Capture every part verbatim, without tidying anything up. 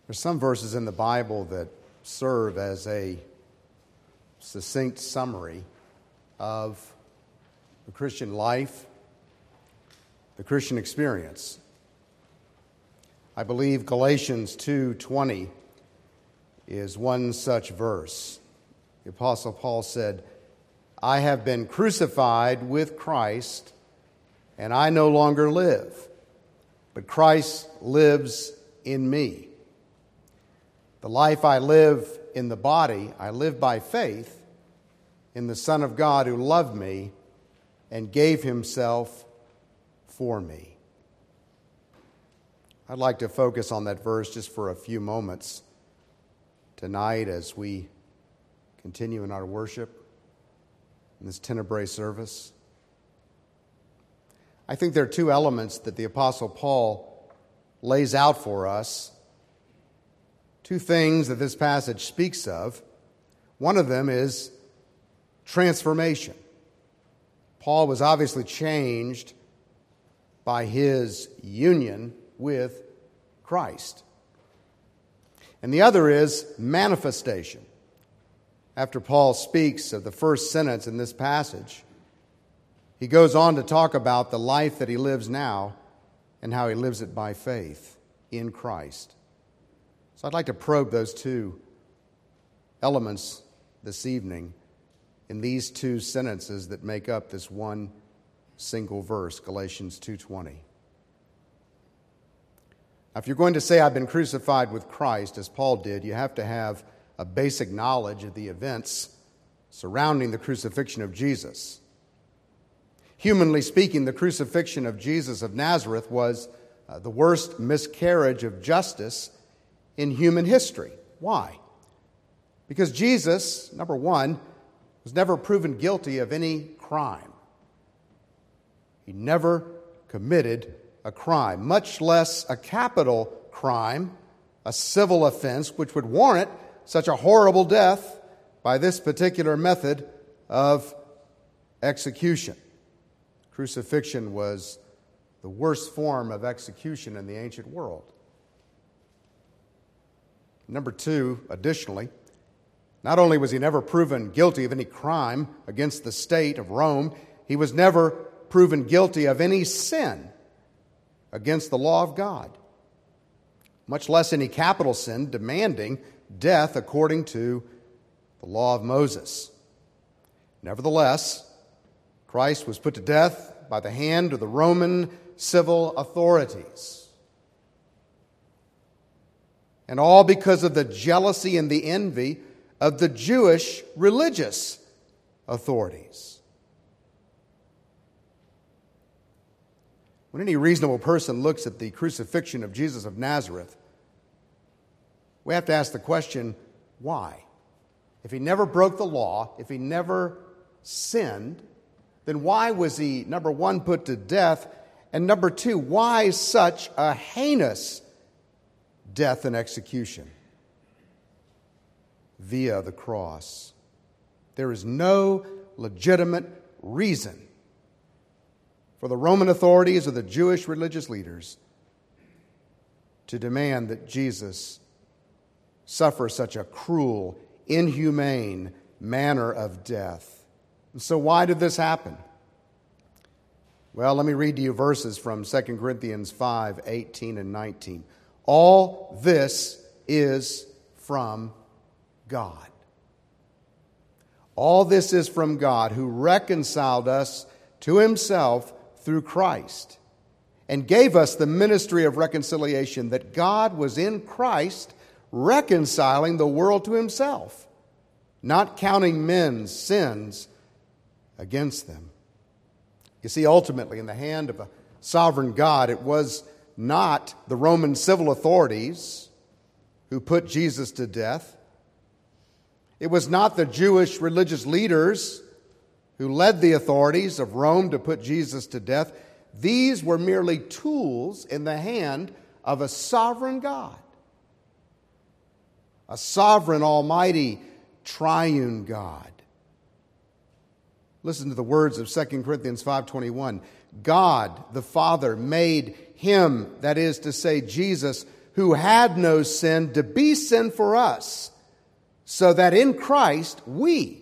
There's some verses in the Bible that serve as a succinct summary of the Christian life, the Christian experience. I believe Galatians two twenty is one such verse. The Apostle Paul said, "I have been crucified with Christ, and I no longer live, but Christ lives in me. The life I live in the body, I live by faith in the Son of God who loved me and gave himself for me." I'd like to focus on that verse just for a few moments tonight as we continue in our worship in this Tenebrae service. I think there are two elements that the Apostle Paul lays out for us, two things that this passage speaks of. One of them is transformation. Paul was obviously changed by his union with Christ. And the other is manifestation. After Paul speaks of the first sentence in this passage, he goes on to talk about the life that he lives now and how he lives it by faith in Christ. So I'd like to probe those two elements this evening in these two sentences that make up this one single verse, Galatians two twenty. Now, if you're going to say, "I've been crucified with Christ," as Paul did, you have to have a basic knowledge of the events surrounding the crucifixion of Jesus. Humanly speaking, the crucifixion of Jesus of Nazareth was uh, the worst miscarriage of justice in human history. Why? Because Jesus, number one, was never proven guilty of any crime. He never committed a crime, much less a capital crime, a civil offense, which would warrant such a horrible death by this particular method of execution. Crucifixion was the worst form of execution in the ancient world. Number two, additionally, not only was he never proven guilty of any crime against the state of Rome, he was never proven guilty of any sin against the law of God, much less any capital sin demanding death according to the law of Moses. Nevertheless, Christ was put to death by the hand of the Roman civil authorities. And all because of the jealousy and the envy of the Jewish religious authorities. When any reasonable person looks at the crucifixion of Jesus of Nazareth, we have to ask the question, why? If he never broke the law, if he never sinned, then why was he, number one, put to death, and number two, why such a heinous death and execution via the cross? There is no legitimate reason for the Roman authorities or the Jewish religious leaders to demand that Jesus suffer such a cruel, inhumane manner of death. And so why did this happen? Well, let me read to you verses from Second Corinthians five, eighteen and nineteen. All this is from God. All this is from God, who reconciled us to himself through Christ and gave us the ministry of reconciliation, that God was in Christ reconciling the world to himself, not counting men's sins against them. You see, ultimately, in the hand of a sovereign God, it was not the Roman civil authorities who put Jesus to death. It was not the Jewish religious leaders who led the authorities of Rome to put Jesus to death. These were merely tools in the hand of a sovereign God, a sovereign, almighty, triune God. Listen to the words of Second Corinthians five twenty-one. God, the Father, made him, that is to say, Jesus, who had no sin to be sin for us, so that in Christ we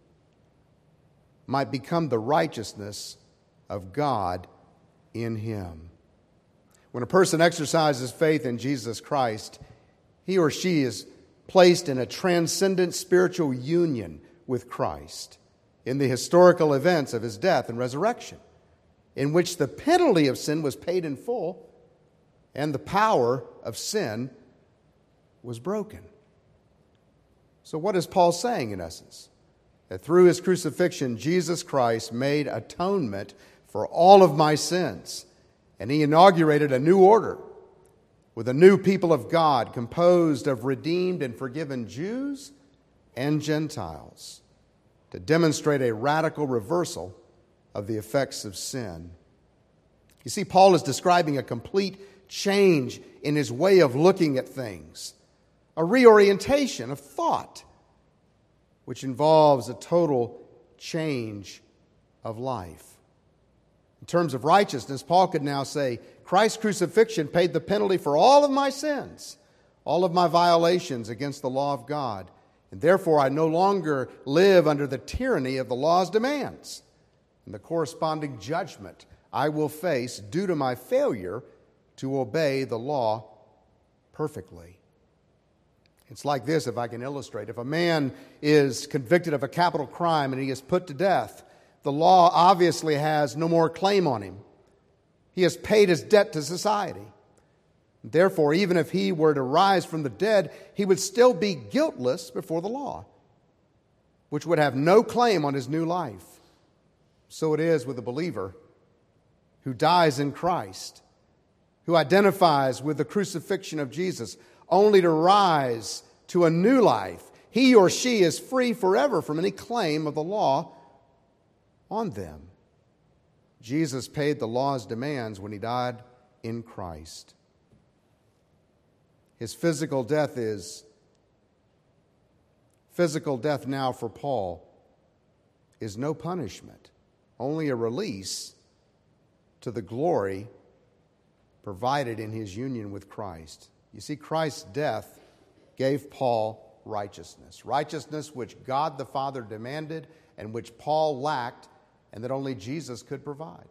might become the righteousness of God in him. When a person exercises faith in Jesus Christ, he or she is placed in a transcendent spiritual union with Christ in the historical events of his death and resurrection, in which the penalty of sin was paid in full and the power of sin was broken. So what is Paul saying in essence? That through his crucifixion, Jesus Christ made atonement for all of my sins, and he inaugurated a new order with a new people of God composed of redeemed and forgiven Jews and Gentiles to demonstrate a radical reversal of the effects of sin. You see, Paul is describing a complete change in his way of looking at things, a reorientation of thought, which involves a total change of life. In terms of righteousness, Paul could now say, Christ's crucifixion paid the penalty for all of my sins, all of my violations against the law of God, and therefore I no longer live under the tyranny of the law's demands and the corresponding judgment I will face due to my failure to obey the law perfectly. It's like this, if I can illustrate. If a man is convicted of a capital crime and he is put to death, the law obviously has no more claim on him. He has paid his debt to society. Therefore, even if he were to rise from the dead, he would still be guiltless before the law, which would have no claim on his new life. So it is with a believer who dies in Christ, who identifies with the crucifixion of Jesus, only to rise to a new life. He or she is free forever from any claim of the law on them. Jesus paid the law's demands when he died in Christ. His physical death is, physical death now for Paul is no punishment, only a release to the glory provided in his union with Christ. You see, Christ's death gave Paul righteousness. Righteousness which God the Father demanded and which Paul lacked and that only Jesus could provide.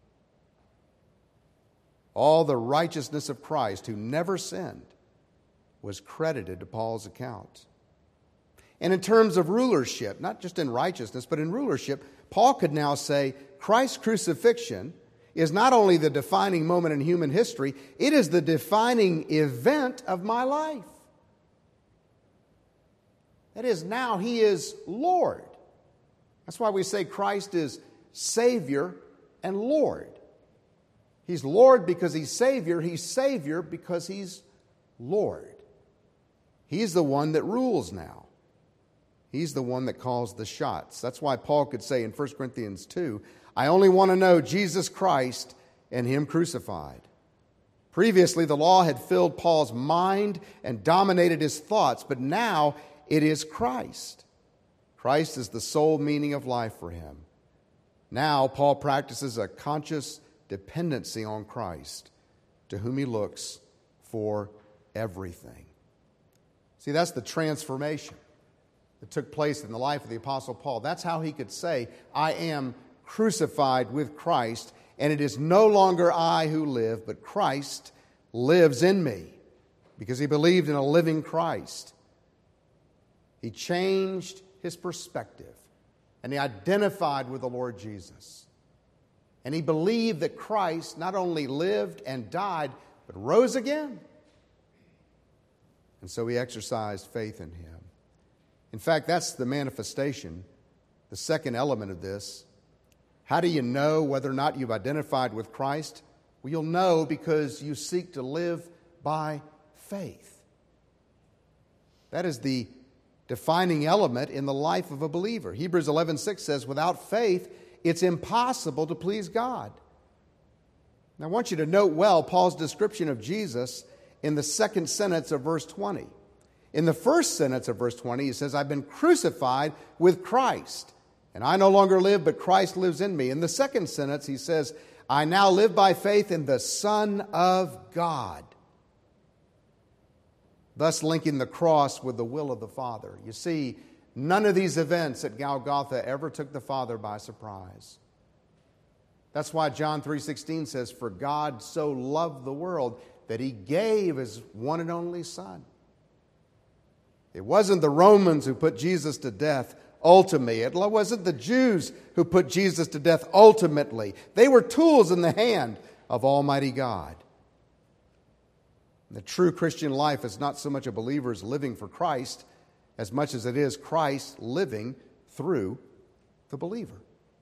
All the righteousness of Christ, who never sinned, was credited to Paul's account. And in terms of rulership, not just in righteousness, but in rulership, Paul could now say Christ's crucifixion is not only the defining moment in human history, it is the defining event of my life. That is, now he is Lord. That's why we say Christ is Savior and Lord. He's Lord because he's Savior. He's Savior because he's Lord. He's the one that rules now. He's the one that calls the shots. That's why Paul could say in First Corinthians two, I only want to know Jesus Christ and him crucified. Previously, the law had filled Paul's mind and dominated his thoughts, but now it is Christ. Christ is the sole meaning of life for him. Now, Paul practices a conscious dependency on Christ, to whom he looks for everything. See, that's the transformation that took place in the life of the Apostle Paul. That's how he could say, I am crucified with Christ, and it is no longer I who live, but Christ lives in me, because he believed in a living Christ. He changed his perspective, and he identified with the Lord Jesus. And he believed that Christ not only lived and died, but rose again. And so he exercised faith in him. In fact, that's the manifestation, the second element of this. How do you know whether or not you've identified with Christ? Well, you'll know because you seek to live by faith. That is the defining element in the life of a believer. Hebrews eleven six says, without faith, it's impossible to please God. Now, I want you to note well Paul's description of Jesus in the second sentence of verse twenty. In the first sentence of verse twenty, he says, I've been crucified with Christ, and I no longer live, but Christ lives in me. In the second sentence, he says, I now live by faith in the Son of God. thus linking the cross with the will of the Father. You see, none of these events at Golgotha ever took the Father by surprise. That's why John three sixteen says, "For God so loved the world that He gave His one and only Son." It wasn't the Romans who put Jesus to death ultimately. It wasn't the Jews who put Jesus to death ultimately. They were tools in the hand of Almighty God. The true Christian life is not so much a believer's living for Christ as much as it is Christ living through the believer.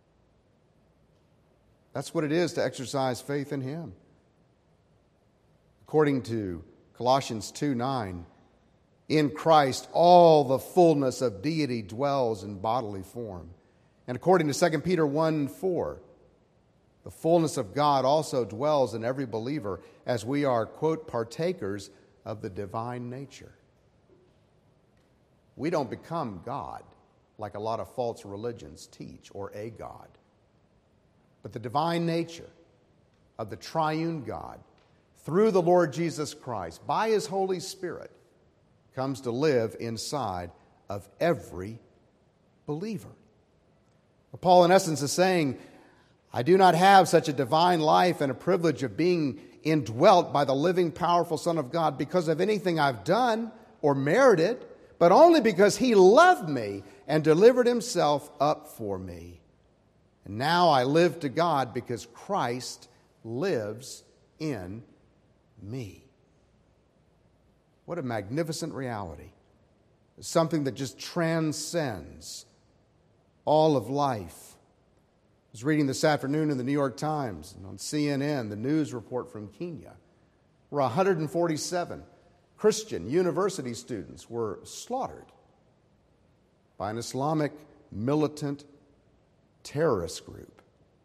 That's what it is to exercise faith in Him. According to Colossians two nine, in Christ all the fullness of deity dwells in bodily form. And according to Second Peter one four, the fullness of God also dwells in every believer as we are, quote, partakers of the divine nature. We don't become God like a lot of false religions teach, or a God. But the divine nature of the triune God, through the Lord Jesus Christ, by His Holy Spirit, comes to live inside of every believer. Paul, in essence, is saying, I do not have such a divine life and a privilege of being indwelt by the living, powerful Son of God because of anything I've done or merited, but only because He loved me and delivered Himself up for me. And now I live to God because Christ lives in me. What a magnificent reality. Something that just transcends all of life. I was reading this afternoon in the New York Times and on C N N, the news report from Kenya, where one hundred forty-seven Christian university students were slaughtered by an Islamic militant terrorist group.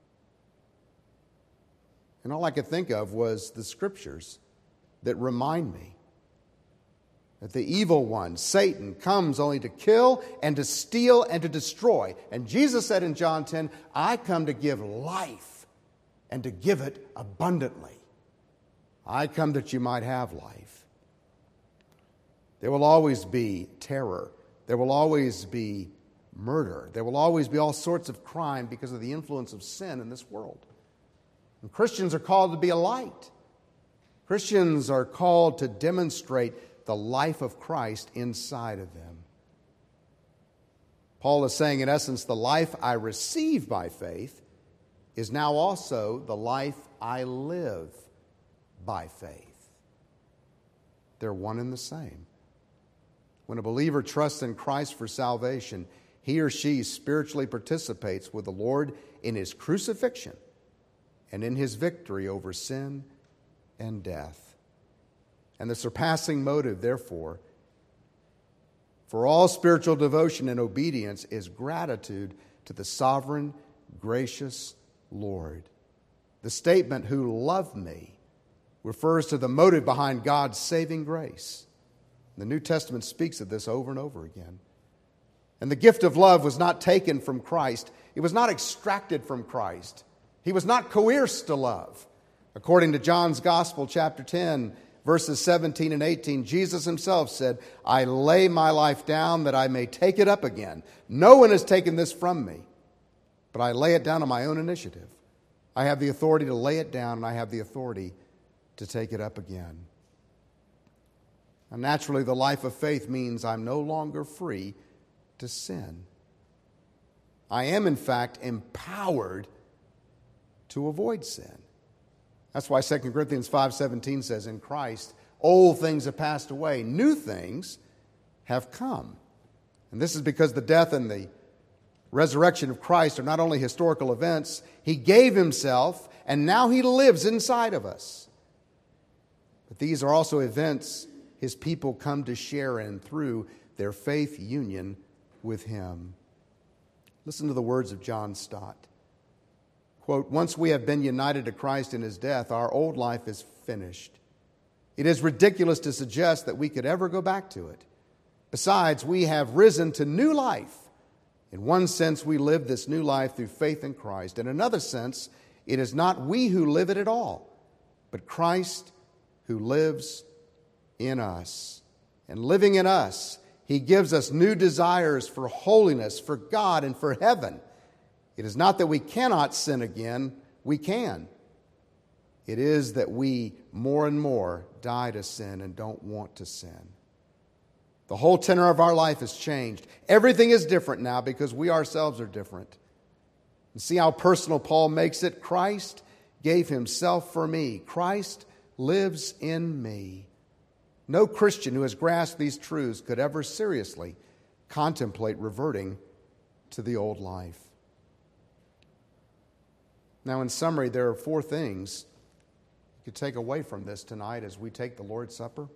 And all I could think of was the scriptures that remind me that the evil one, Satan, comes only to kill and to steal and to destroy. And Jesus said in John ten, I come to give life and to give it abundantly. I come that you might have life. There will always be terror. There will always be murder. There will always be all sorts of crime because of the influence of sin in this world. And Christians are called to be a light. Christians are called to demonstrate the life of Christ inside of them. Paul is saying, in essence, the life I receive by faith is now also the life I live by faith. They're one and the same. When a believer trusts in Christ for salvation, he or she spiritually participates with the Lord in His crucifixion and in His victory over sin and death. And the surpassing motive, therefore, for all spiritual devotion and obedience is gratitude to the sovereign, gracious Lord. The statement, who loved me, refers to the motive behind God's saving grace. The New Testament speaks of this over and over again. And the gift of love was not taken from Christ. It was not extracted from Christ. He was not coerced to love. According to John's Gospel, chapter ten, verses seventeen and eighteen, Jesus Himself said, I lay my life down that I may take it up again. No one has taken this from me, but I lay it down on my own initiative. I have the authority to lay it down, and I have the authority to take it up again. And naturally, the life of faith means I'm no longer free to sin. I am, in fact, empowered to avoid sin. That's why Second Corinthians five seventeen says, in Christ, old things have passed away, new things have come. And this is because the death and the resurrection of Christ are not only historical events, He gave Himself, and now He lives inside of us. But these are also events His people come to share in through their faith union with Him. Listen to the words of John Stott. Quote, once we have been united to Christ in His death, our old life is finished. It is ridiculous to suggest that we could ever go back to it. Besides, we have risen to new life. In one sense, we live this new life through faith in Christ. In another sense, it is not we who live it at all, but Christ who lives in us. and living in us, He gives us new desires for holiness, for God, and for heaven. It is not that we cannot sin again, we can. It is that we more and more die to sin and don't want to sin. The whole tenor of our life has changed. Everything is different now because we ourselves are different. And see how personal Paul makes it? Christ gave Himself for me. Christ lives in me. No Christian who has grasped these truths could ever seriously contemplate reverting to the old life. Now, in summary, there are four things you could take away from this tonight as we take the Lord's Supper.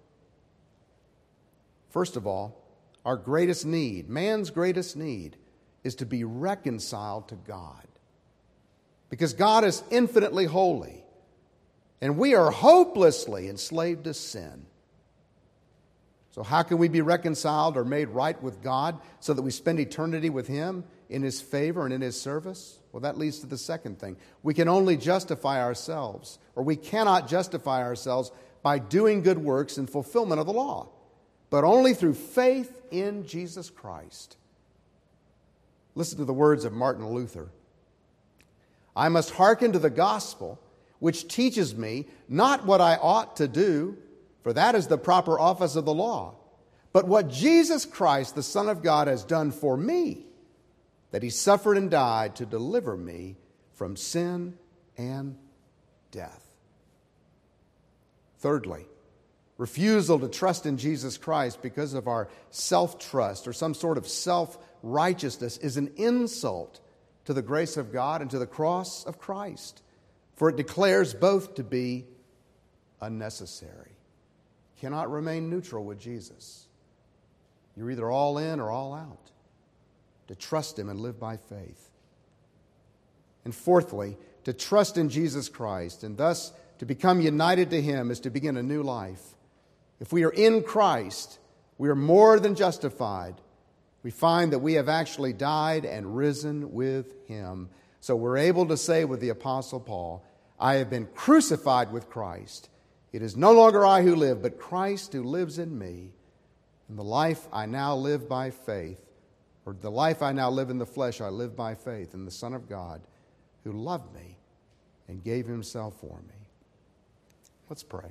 First of all, our greatest need, man's greatest need, is to be reconciled to God. Because God is infinitely holy, and we are hopelessly enslaved to sin. So how can we be reconciled or made right with God so that we spend eternity with Him in His favor and in His service? Well, that leads to the second thing. We can only justify ourselves, or we cannot justify ourselves by doing good works in fulfillment of the law, but only through faith in Jesus Christ. Listen to the words of Martin Luther. I must hearken to the gospel, which teaches me not what I ought to do, for that is the proper office of the law, but what Jesus Christ, the Son of God, has done for me, that He suffered and died to deliver me from sin and death. Thirdly, refusal to trust in Jesus Christ because of our self-trust or some sort of self-righteousness is an insult to the grace of God and to the cross of Christ, for it declares both to be unnecessary. You cannot remain neutral with Jesus. You're either all in or all out. To trust Him and live by faith. And fourthly, to trust in Jesus Christ and thus to become united to Him is to begin a new life. If we are in Christ, we are more than justified. We find that we have actually died and risen with Him. So we're able to say with the Apostle Paul, I have been crucified with Christ. It is no longer I who live, but Christ who lives in me. And the life I now live by faith, or the life I now live in the flesh, I live by faith in the Son of God who loved me and gave Himself for me. Let's pray.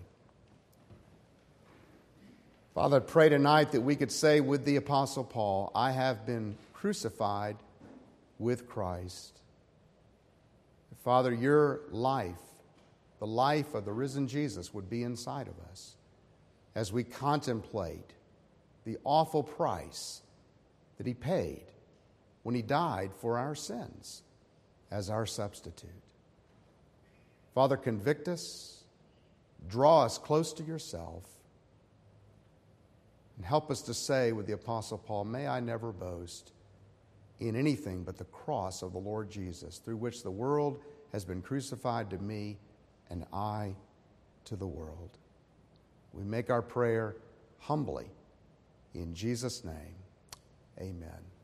Father, I pray tonight that we could say with the Apostle Paul, I have been crucified with Christ. Father, your life, the life of the risen Jesus, would be inside of us as we contemplate the awful price that He paid when He died for our sins as our substitute. Father, convict us, draw us close to yourself, and help us to say with the Apostle Paul, may I never boast in anything but the cross of the Lord Jesus, through which the world has been crucified to me and I to the world. We make our prayer humbly in Jesus' name. Amen.